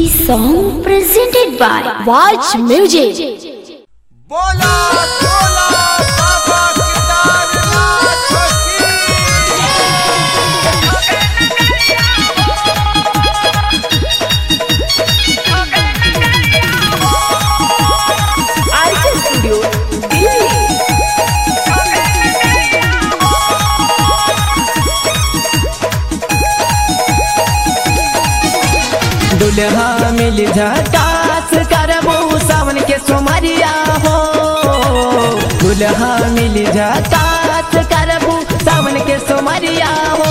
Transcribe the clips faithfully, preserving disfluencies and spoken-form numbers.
This song presented by Watch Music. बोला बोला बाबा केदारनाथ की आरके स्टूडियो दिल्ली। दुल्हा मिल झटास करबू सावन के सोमरिया हो। दुल्हा मिल झटास करबू सावन के सोमरिया हो।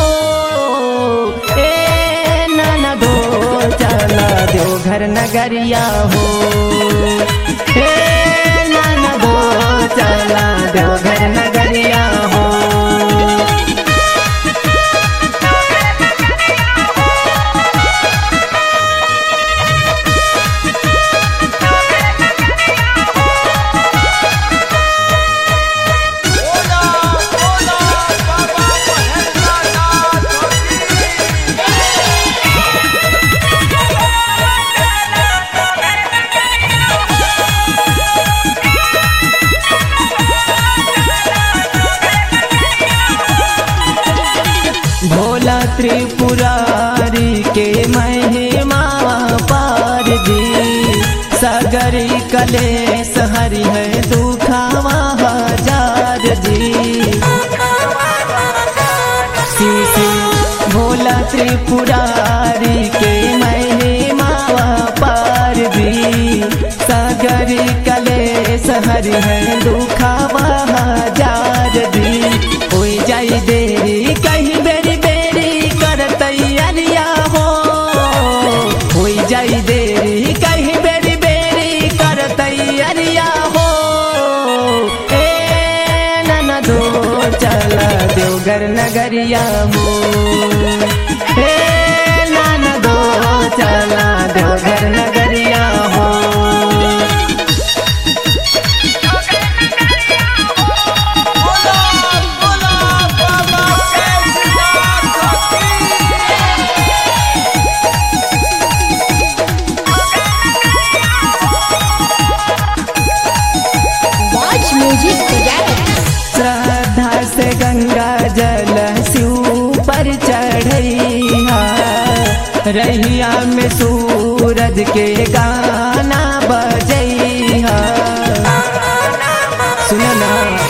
ए नाना दो चला देवघर नगरिया हो। ए नाना दो चला देवघर नगरिया हो। बोला बोला बाबा केदारनाथ भोला त्रिपुरारी के महिमा पार जी। सगरी कलेश हरि है दुखावा हजार जी। शिव शिव भोला त्रिपुरारी के महिमा पार जी। सगरी कलेश हरि है दुखावा हजार जी। हो जाई देरी कहीं बेरी बेरी कर तैयारिया हो। हो जाई देरी कहीं बेरी बेरी कर तैयारिया हो। ए नाना दो चला देवघर नगरिया हो। ए नाना दो चला देवघर नगरिया हो। बोला बोला बाबा केदारनाथ Watch Music together. श्रद्धा से गंगा जल शिव पर चढ़ैया। रहिया में सूरज के गाना बजैया। सुनना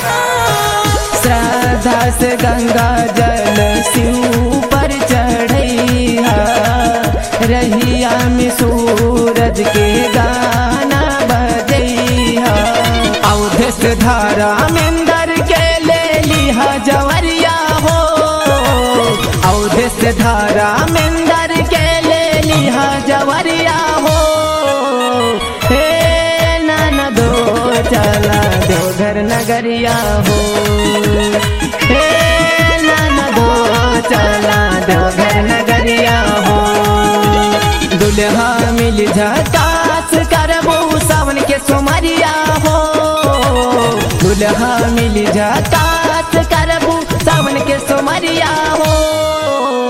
श्रद्धा से गंगा जल शिव पर चढ़ैया। रहिया में सूरज के गाना बजैया। अवधेश धारा मेंदर के ले लिहा जवरिया हो। अवधेश धारा मेंदर के ले लिहा जवरिया हो। हे नाना दो चला देवघर नगरिया हो। हे नाना दो चला देवघर नगरिया हो। दुल्हा मिल झटास करबू सावन के सोमरिया हो। दुल्हा मिल झटास करबू सावन के सोमरिया हो।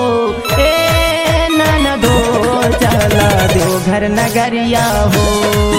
ए नाना दो चला देवघर नगरिया हो।